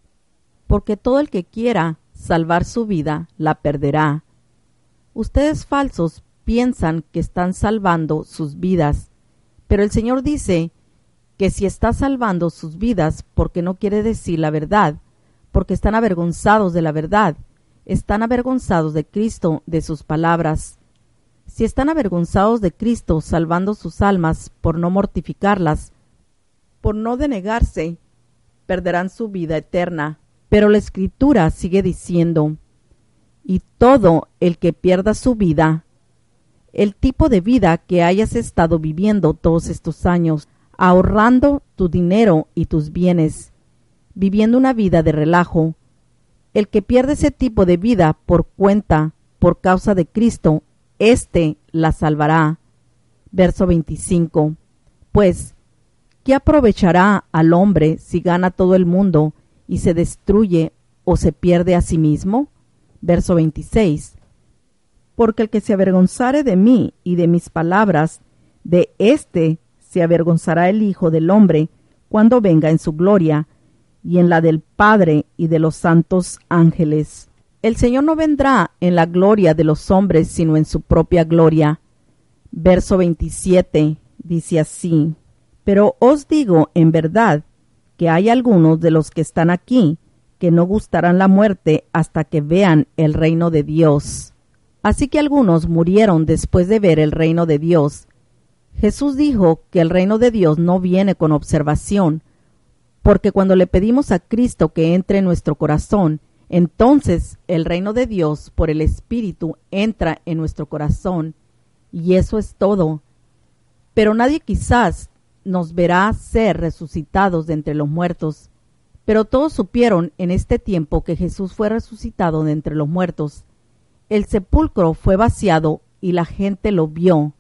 Porque todo el que quiera salvar su vida, la perderá. Ustedes falsos piensan que están salvando sus vidas, pero el Señor dice que si está salvando sus vidas porque no quiere decir la verdad, porque están avergonzados de la verdad, están avergonzados de Cristo, de sus palabras. Si están avergonzados de Cristo salvando sus almas por no mortificarlas, por no denegarse, perderán su vida eterna. Pero la Escritura sigue diciendo: y todo el que pierda su vida, el tipo de vida que hayas estado viviendo todos estos años, ahorrando tu dinero y tus bienes, viviendo una vida de relajo, el que pierde ese tipo de vida por cuenta, por causa de Cristo, éste la salvará. Verso veinticinco. Pues, ¿qué aprovechará al hombre si gana todo el mundo y se destruye o se pierde a sí mismo? Verso veintiséis. Porque el que se avergonzare de mí y de mis palabras, de éste se avergonzará el Hijo del Hombre cuando venga en su gloria, y en la del Padre y de los santos ángeles. El Señor no vendrá en la gloria de los hombres, sino en su propia gloria. Verso veintisiete dice así: Pero os digo en verdad que hay algunos de los que están aquí que no gustarán la muerte hasta que vean el reino de Dios. Así que algunos murieron después de ver el reino de Dios. Jesús dijo que el reino de Dios no viene con observación, porque cuando le pedimos a Cristo que entre en nuestro corazón, entonces el reino de Dios por el Espíritu entra en nuestro corazón, y eso es todo. Pero nadie quizás nos verá ser resucitados de entre los muertos. Pero todos supieron en este tiempo que Jesús fue resucitado de entre los muertos. El sepulcro fue vaciado y la gente lo vio.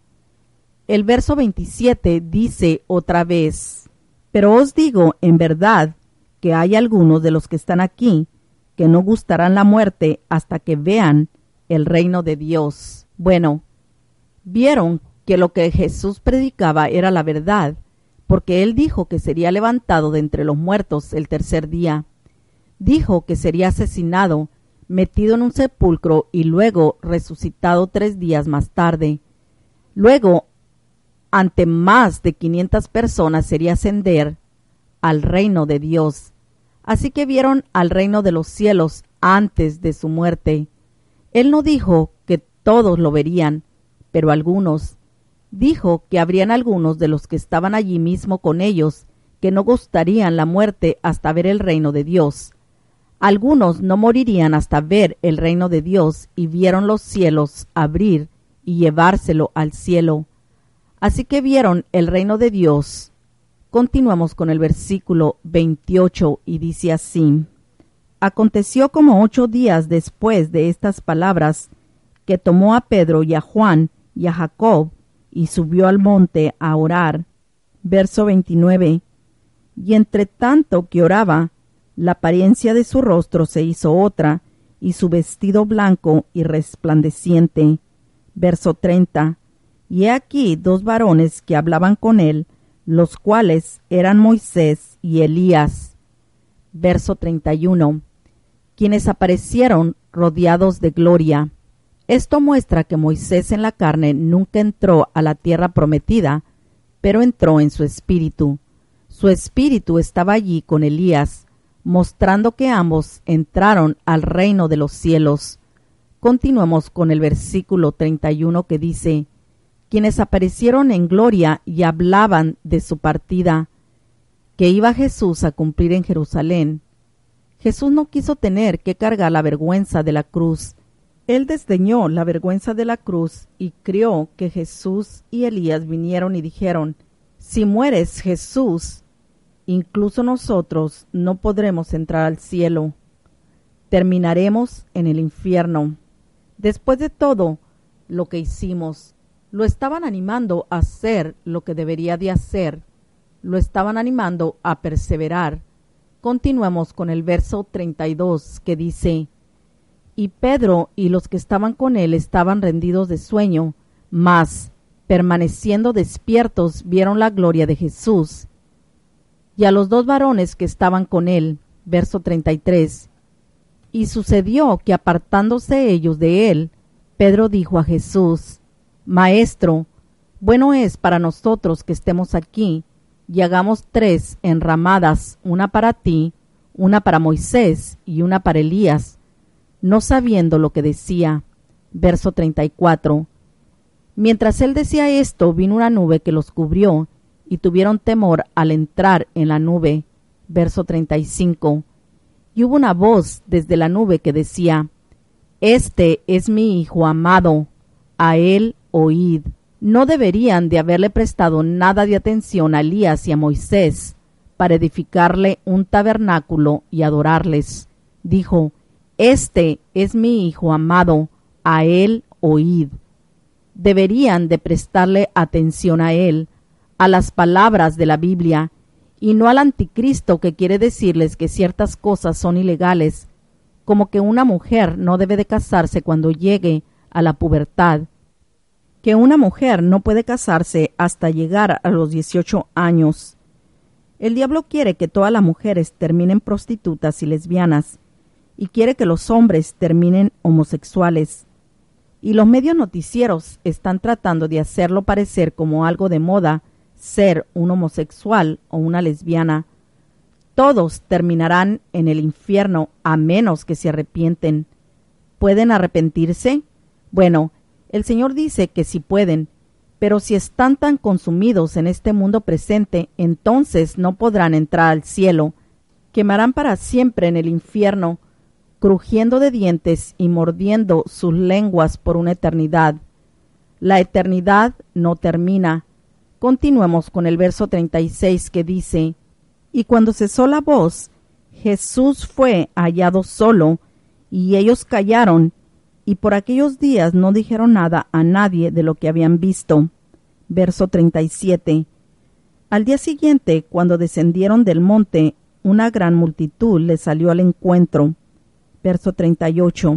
El verso veintisiete dice otra vez: Pero os digo en verdad que hay algunos de los que están aquí que no gustarán la muerte hasta que vean el reino de Dios. Bueno, vieron que lo que Jesús predicaba era la verdad, porque él dijo que sería levantado de entre los muertos el tercer día. Dijo que sería asesinado, metido en un sepulcro y luego resucitado tres días más tarde. Luego, ante más de quinientas personas sería ascender al reino de Dios. Así que vieron al reino de los cielos antes de su muerte. Él no dijo que todos lo verían, pero algunos. Dijo que habrían algunos de los que estaban allí mismo con ellos que no gustarían la muerte hasta ver el reino de Dios. Algunos no morirían hasta ver el reino de Dios y vieron los cielos abrir y llevárselo al cielo. Así que vieron el reino de Dios. Continuamos con el versículo veintiocho y dice así: Aconteció como ocho días después de estas palabras que tomó a Pedro y a Juan y a Jacob y subió al monte a orar. Verso veintinueve. Y entre tanto que oraba, la apariencia de su rostro se hizo otra, y su vestido blanco y resplandeciente. Verso treinta. Y he aquí dos varones que hablaban con él, los cuales eran Moisés y Elías. Verso treinta y uno. Quienes aparecieron rodeados de gloria. Esto muestra que Moisés en la carne nunca entró a la tierra prometida, pero entró en su espíritu. Su espíritu estaba allí con Elías, mostrando que ambos entraron al reino de los cielos. Continuemos con el versículo treinta y uno que dice: quienes aparecieron en gloria y hablaban de su partida, que iba Jesús a cumplir en Jerusalén. Jesús no quiso tener que cargar la vergüenza de la cruz. Él desdeñó la vergüenza de la cruz y creyó que Jesús y Elías vinieron y dijeron: si mueres, Jesús, incluso nosotros no podremos entrar al cielo. Terminaremos en el infierno. Después de todo lo que hicimos, lo estaban animando a hacer lo que debería de hacer. Lo estaban animando a perseverar. Continuemos con el verso treinta y dos que dice: y Pedro y los que estaban con él estaban rendidos de sueño, mas, permaneciendo despiertos, vieron la gloria de Jesús y a los dos varones que estaban con él. Verso treinta y tres. Y sucedió que apartándose ellos de él, Pedro dijo a Jesús: Maestro, bueno es para nosotros que estemos aquí, y hagamos tres enramadas, una para ti, una para Moisés y una para Elías, no sabiendo lo que decía. Verso treinta y cuatro. Mientras él decía esto, vino una nube que los cubrió, y tuvieron temor al entrar en la nube. Verso treinta y cinco. Y hubo una voz desde la nube que decía: Este es mi Hijo amado, a él oíd. No deberían de haberle prestado nada de atención a Elías y a Moisés para edificarle un tabernáculo y adorarles. Dijo: Este es mi Hijo amado, a él oíd. Deberían de prestarle atención a él, a las palabras de la Biblia, y no al anticristo que quiere decirles que ciertas cosas son ilegales, como que una mujer no debe de casarse cuando llegue a la pubertad, que una mujer no puede casarse hasta llegar a los dieciocho años. El diablo quiere que todas las mujeres terminen prostitutas y lesbianas, y quiere que los hombres terminen homosexuales. Y los medios noticieros están tratando de hacerlo parecer como algo de moda ser un homosexual o una lesbiana. Todos terminarán en el infierno a menos que se arrepienten. ¿Pueden arrepentirse? Bueno, el Señor dice que sí pueden, pero si están tan consumidos en este mundo presente, entonces no podrán entrar al cielo. Quemarán para siempre en el infierno, crujiendo de dientes y mordiendo sus lenguas por una eternidad. La eternidad no termina. Continuemos con el verso treinta y seis que dice: Y cuando cesó la voz, Jesús fue hallado solo, y ellos callaron, y por aquellos días no dijeron nada a nadie de lo que habían visto. Verso treinta y siete. Al día siguiente, cuando descendieron del monte, una gran multitud les salió al encuentro. Verso treinta y ocho.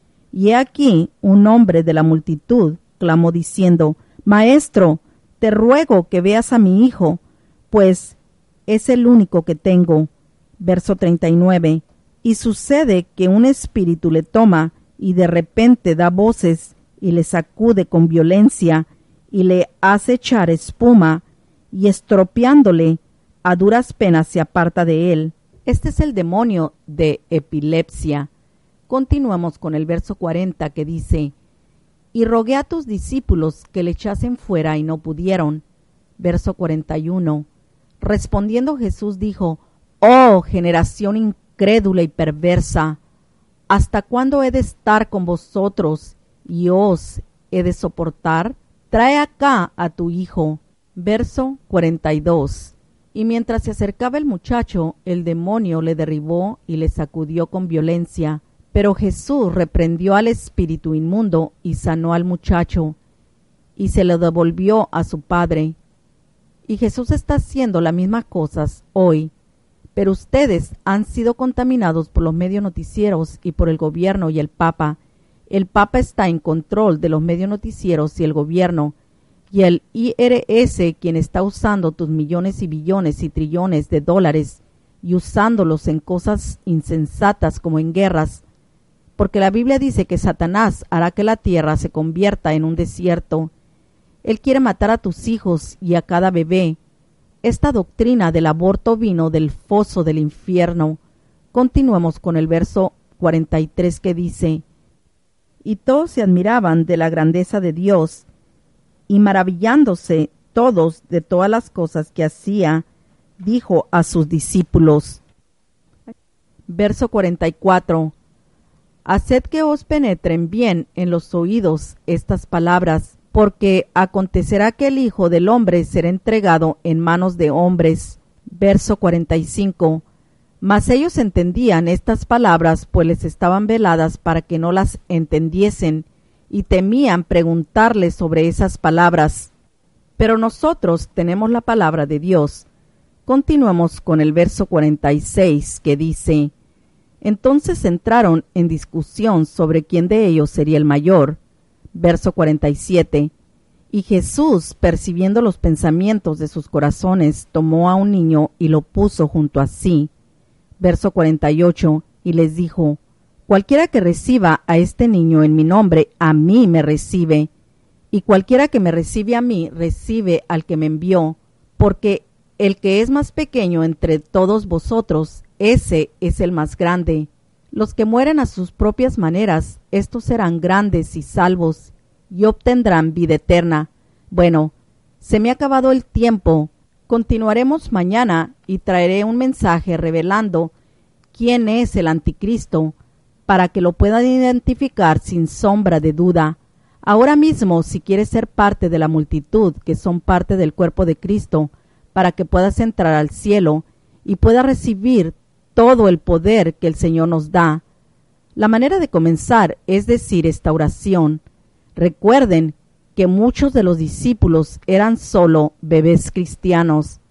Y he aquí un hombre de la multitud clamó diciendo: Maestro, te ruego que veas a mi hijo, pues es el único que tengo. Verso treinta y nueve. Y sucede que un espíritu le toma, y de repente da voces, y le sacude con violencia, y le hace echar espuma, y estropeándole, a duras penas se aparta de él. Este es el demonio de epilepsia. Continuamos con el verso cuarenta que dice: Y rogué a tus discípulos que le echasen fuera y no pudieron. Verso cuarenta y uno. Respondiendo Jesús dijo: Oh generación incrédula y perversa, ¿hasta cuándo he de estar con vosotros y os he de soportar? Trae acá a tu hijo. Verso cuarenta y dos. Y mientras se acercaba el muchacho, el demonio le derribó y le sacudió con violencia. Pero Jesús reprendió al espíritu inmundo y sanó al muchacho, y se lo devolvió a su padre. Y Jesús está haciendo las mismas cosas hoy. Pero ustedes han sido contaminados por los medios noticieros y por el gobierno y el Papa. El Papa está en control de los medios noticieros y el gobierno. Y el I R S, quien está usando tus millones y billones y trillones de dólares y usándolos en cosas insensatas como en guerras. Porque la Biblia dice que Satanás hará que la tierra se convierta en un desierto. Él quiere matar a tus hijos y a cada bebé. Esta doctrina del aborto vino del foso del infierno. Continuemos con el verso cuarenta y tres que dice: Y todos se admiraban de la grandeza de Dios, y maravillándose todos de todas las cosas que hacía, dijo a sus discípulos. Verso cuarenta y cuatro. Haced que os penetren bien en los oídos estas palabras, porque acontecerá que el Hijo del Hombre será entregado en manos de hombres. Verso cuarenta y cinco. Mas ellos entendían estas palabras, pues les estaban veladas para que no las entendiesen, y temían preguntarles sobre esas palabras. Pero nosotros tenemos la palabra de Dios. Continuamos con el verso cuarenta y seis, que dice: Entonces entraron en discusión sobre quién de ellos sería el mayor. Verso cuarenta y siete. Y Jesús, percibiendo los pensamientos de sus corazones, tomó a un niño y lo puso junto a sí. Verso cuarenta y ocho. Y les dijo: Cualquiera que reciba a este niño en mi nombre, a mí me recibe. Y cualquiera que me recibe a mí, recibe al que me envió. Porque el que es más pequeño entre todos vosotros, ese es el más grande. Los que mueren a sus propias maneras, estos serán grandes y salvos, y obtendrán vida eterna. Bueno, se me ha acabado el tiempo. Continuaremos mañana y traeré un mensaje revelando quién es el anticristo, para que lo puedan identificar sin sombra de duda. Ahora mismo, si quieres ser parte de la multitud que son parte del cuerpo de Cristo, para que puedas entrar al cielo y puedas recibir todo el poder que el Señor nos da. La manera de comenzar es decir esta oración. Recuerden que muchos de los discípulos eran solo bebés cristianos,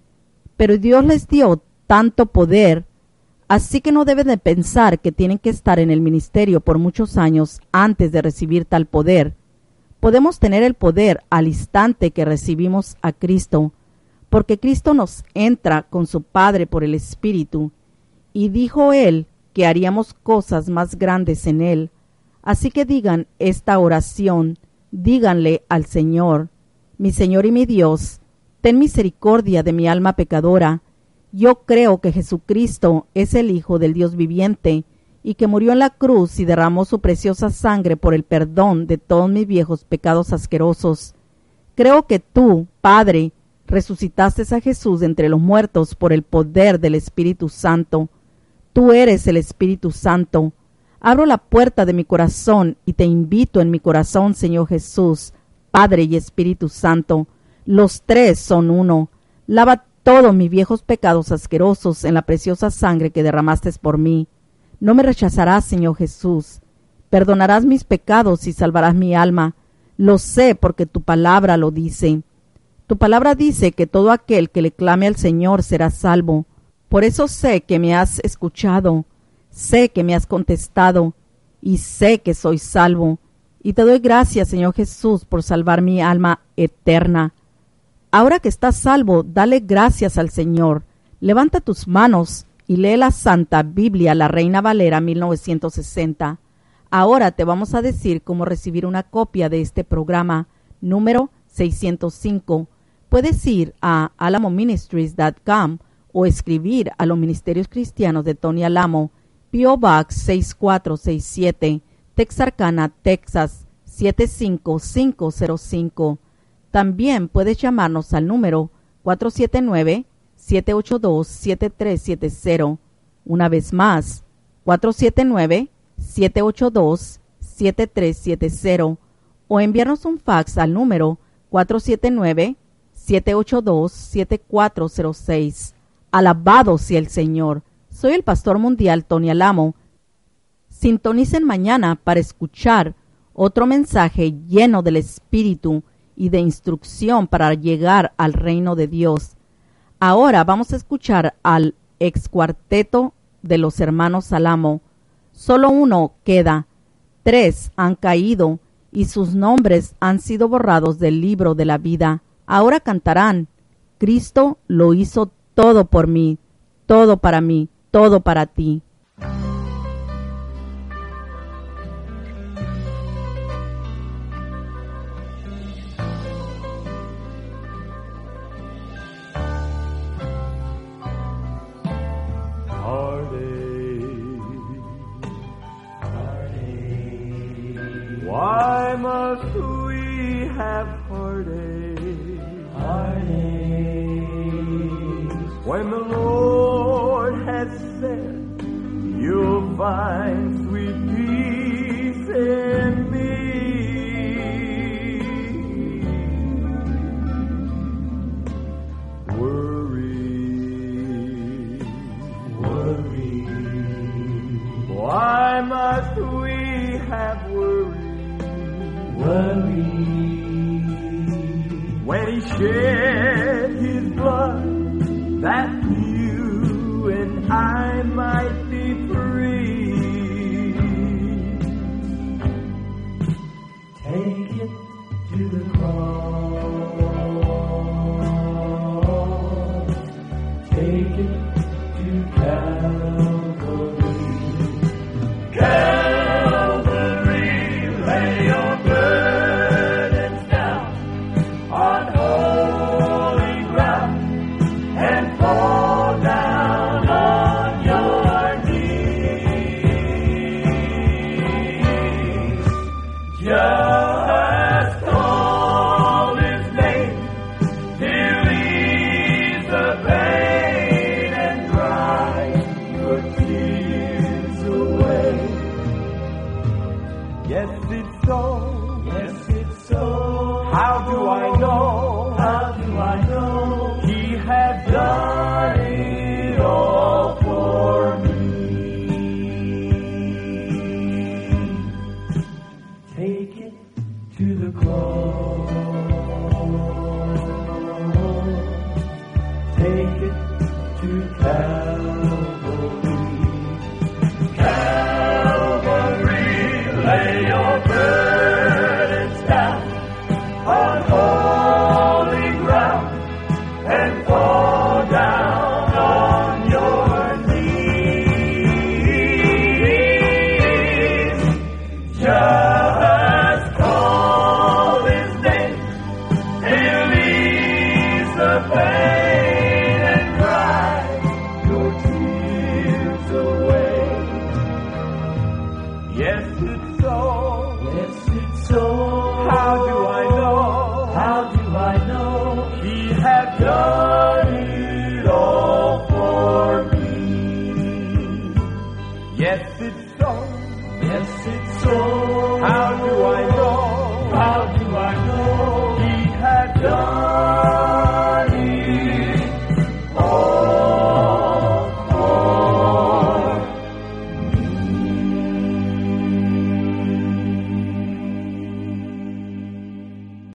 pero Dios les dio tanto poder, así que no deben de pensar que tienen que estar en el ministerio por muchos años antes de recibir tal poder. Podemos tener el poder al instante que recibimos a Cristo, porque Cristo nos entra con su Padre por el Espíritu, y dijo Él que haríamos cosas más grandes en Él. Así que digan esta oración, díganle al Señor: Mi Señor y mi Dios, ten misericordia de mi alma pecadora. Yo creo que Jesucristo es el Hijo del Dios viviente, y que murió en la cruz y derramó su preciosa sangre por el perdón de todos mis viejos pecados asquerosos. Creo que tú, Padre, resucitaste a Jesús entre los muertos por el poder del Espíritu Santo. Tú eres el Espíritu Santo. Abro la puerta de mi corazón y te invito en mi corazón, Señor Jesús, Padre y Espíritu Santo. Los tres son uno. Lava todos mis viejos pecados asquerosos en la preciosa sangre que derramaste por mí. No me rechazarás, Señor Jesús. Perdonarás mis pecados y salvarás mi alma. Lo sé porque tu palabra lo dice. Tu palabra dice que todo aquel que le clame al Señor será salvo. Por eso sé que me has escuchado, sé que me has contestado, y sé que soy salvo. Y te doy gracias, Señor Jesús, por salvar mi alma eterna. Ahora que estás salvo, dale gracias al Señor. Levanta tus manos y lee la Santa Biblia, la Reina Valera mil novecientos sesenta. Ahora te vamos a decir cómo recibir una copia de este programa, número seiscientos cinco. Puedes ir a alamo ministries punto com o escribir a los Ministerios Cristianos de Tony Alamo, P O Box seis cuatro seis siete, Texarkana, Texas siete cinco cinco cero cinco. También puedes llamarnos al número cuatro siete nueve, siete ocho dos, siete tres siete cero. Una vez más, cuatro siete nueve, siete ocho dos, siete tres siete cero. O enviarnos un fax al número cuatro siete nueve, siete ocho dos, siete cuatro cero seis. Alabado sea el Señor. Soy el Pastor Mundial Tony Alamo. Sintonicen mañana para escuchar otro mensaje lleno del Espíritu y de instrucción para llegar al reino de Dios. Ahora vamos a escuchar al ex cuarteto de los hermanos Alamo. Solo uno queda. Tres han caído y sus nombres han sido borrados del libro de la vida. Ahora cantarán: Cristo lo hizo todo por mí, todo para mí, todo para ti. Why must we have heartache? Heartache. When the Lord has said, you'll find sweet peace in me. Worry, worry. Why must we have worry? Worry. When he shed his blood, that you and I might be free. Take it to the cross. Take it to Calvary. Calvary, lay your burdens down on holy ground and fall down on your knees. Just call his name, he'll ease the pain and dry your tears away. Yes, it's so. Yes, it's so. How do I know? How do I know? He had done it all for me. Take it to the cross. Take it to Calvary. Calvary, lay your burden